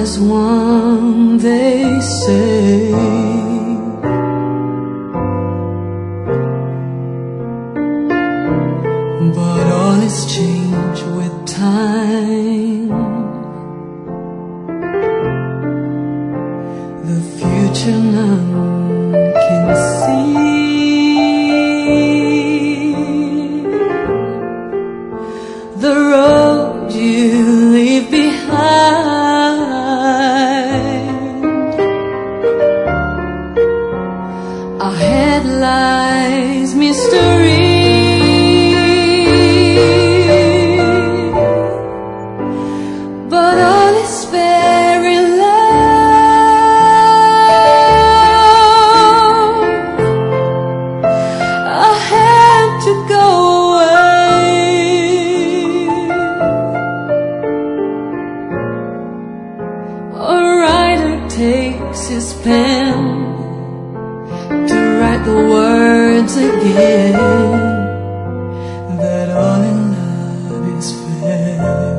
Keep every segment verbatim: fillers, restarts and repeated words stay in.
is one, they say, but all is changed with time. The future none can see. The road you leave behind, ahead lies mystery. But all is fair in love. I had to go away. A writer takes his pen to write the words again, that all in love is fair.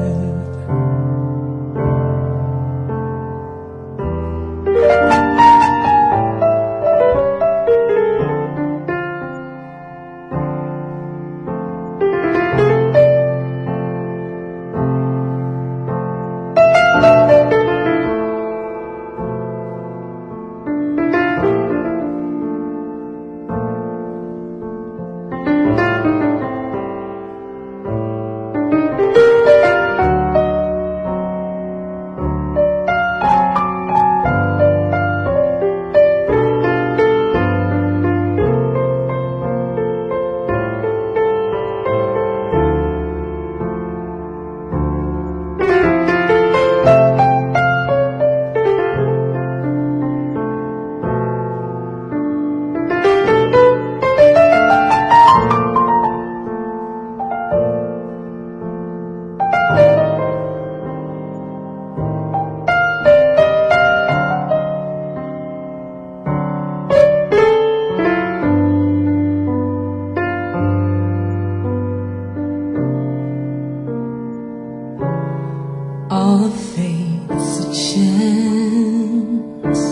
All fate's a chance.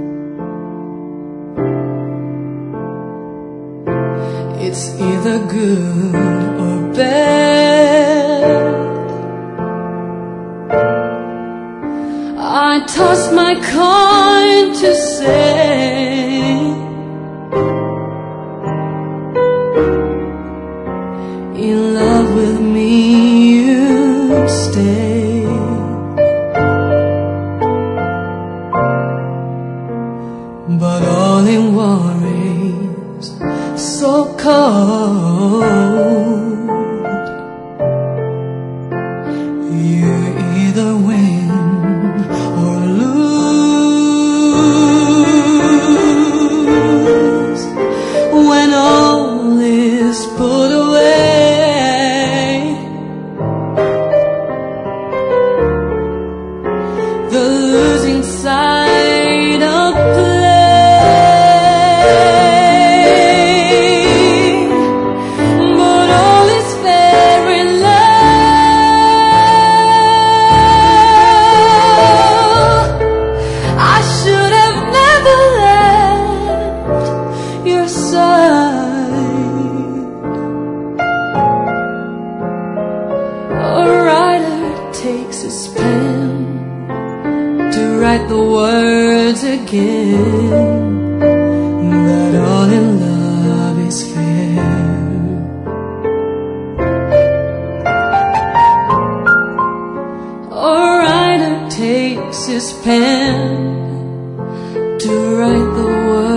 It's either good or bad. I toss my coin to say, in love with me you stay. But all in worries so cold, you either win or lose. When all is put away, the losing side of play. Takes his pen to write the words again, that all in love is fair. A writer takes his pen to write the words